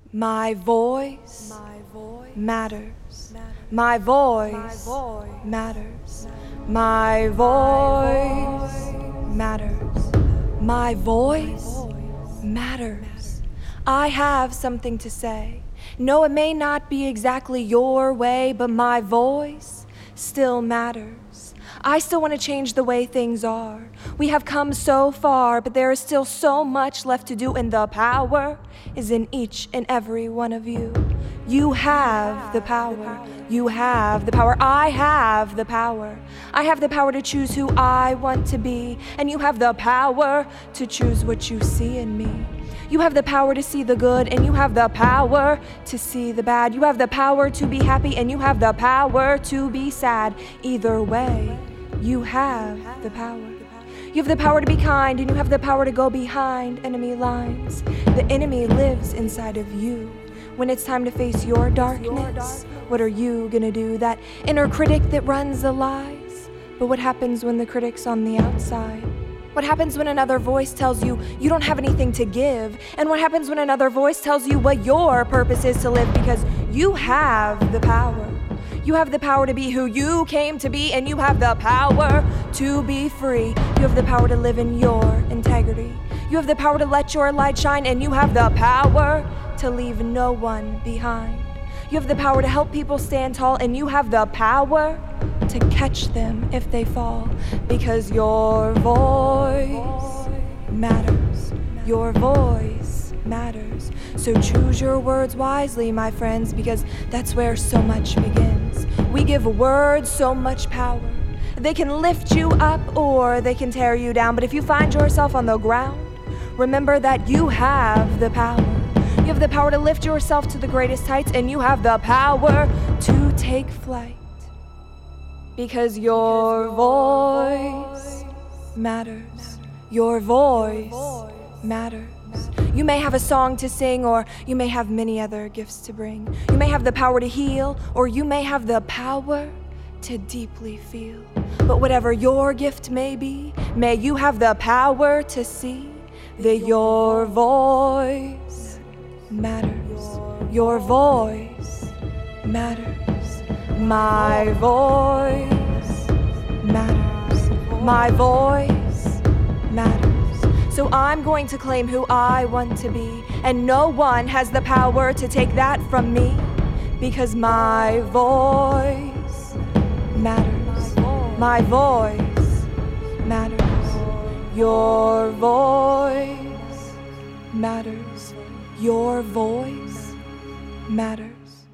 My voice matters. My voice matters. My voice matters. My voice matters. I have something to say. No, it may not be exactly your way, but my voice still matters. I still want to change the way things are. We have come so far, but there is still so much left to do, and the power is in each and every one of you. You have the power. You have the power. I have the power. I have the power to choose who I want to be, and you have the power to choose what you see in me. You have the power to see the good, and you have the power to see the bad. You have the power to be happy, and you have the power to be sad. Either way, you have the power. You have the power to be kind, and you have the power to go behind enemy lines. The enemy lives inside of you. When it's time to face your darkness, what are you gonna do? That inner critic that runs the lies. But what happens when the critic's on the outside? What happens when another voice tells you you don't have anything to give? And what happens when another voice tells you what your purpose is to live? Because you have the power. You have the power to be who you came to be, and you have the power to be free. You have the power to live in your integrity. You have the power to let your light shine, and you have the power to leave no one behind. You have the power to help people stand tall, and you have the power to catch them if they fall, because your voice matters. Your voice matters. So choose your words wisely, my friends, because that's where so much begins. We give words so much power. They can lift you up or they can tear you down, but if you find yourself on the ground, remember that you have the power. You have the power to lift yourself to the greatest heights, and you have the power to take flight. Because your voice matters. Your voice matters. You may have a song to sing, or you may have many other gifts to bring. You may have the power to heal, or you may have the power to deeply feel. But whatever your gift may be, may you have the power to see that your voice matters. Your voice matters. My voice matters. My voice matters. So I'm going to claim who I want to be, and no one has the power to take that from me, because my voice matters. My voice matters. Your voice matters. Your voice matters.